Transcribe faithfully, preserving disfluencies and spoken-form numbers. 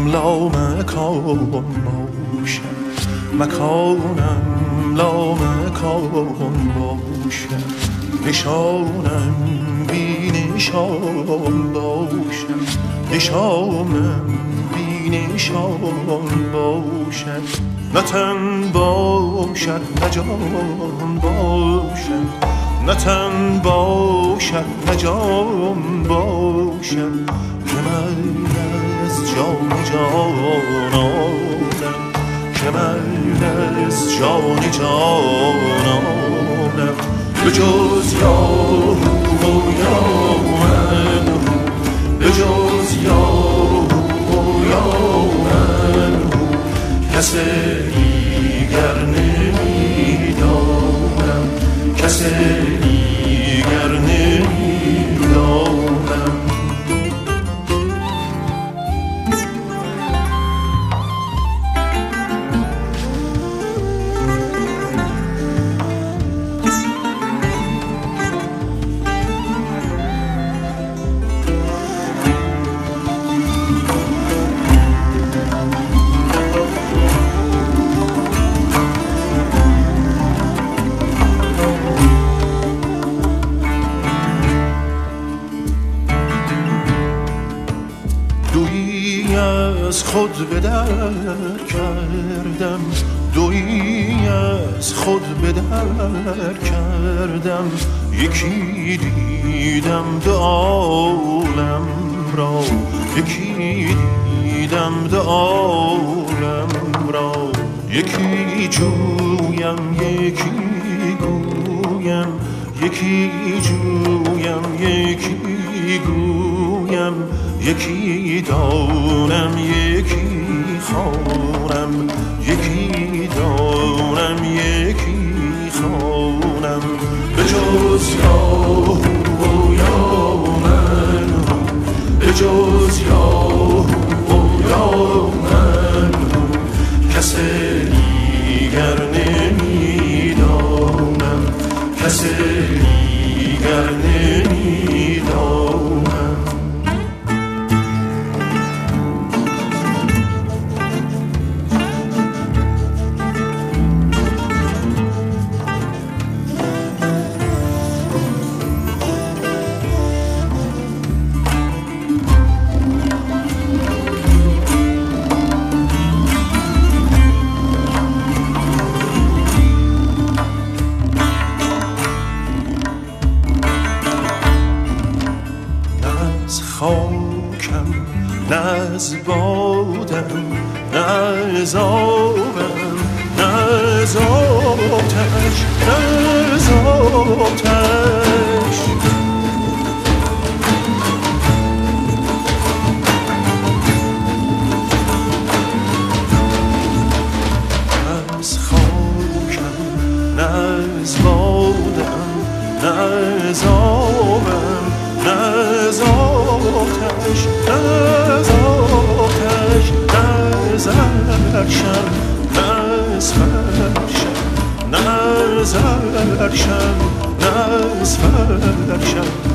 لا مکان باشد، مکانم لا مکان باشد، نشانم بی نشان باشد، نشانم بی نشان باشد، نه تن باشد نه جان باشد، نه تن باشد نه جان باشد، که من از جان جانانم، که من از جان جانانم، به جز یار و یارم، به جز یار و یارم کس دیگر نمیدانم، کس دیگر نمیدانم. از خود به در کردم، دویی از خود به در کردم، یکی دیدم دو عالم را، یکی دیدم دو عالم را، یکی جویم یکی گویم، یکی جویم یکی گویم، یکی دانم یکی خوانم، یکی دانم یکی خوانم، به جز یار و یارم، به جز یار و یارم کس دیگر نمیدانم، کس دیگر نمیدانم. خاکم نه از بادم، نه از آبم، نه از آتش، نه از آتش، از خاکم نه از بادم، نه از آبم، نه از آتش، نه از آتش، نه از عرشم، نه از فرشم، نه از عرشم، نه از فرشم،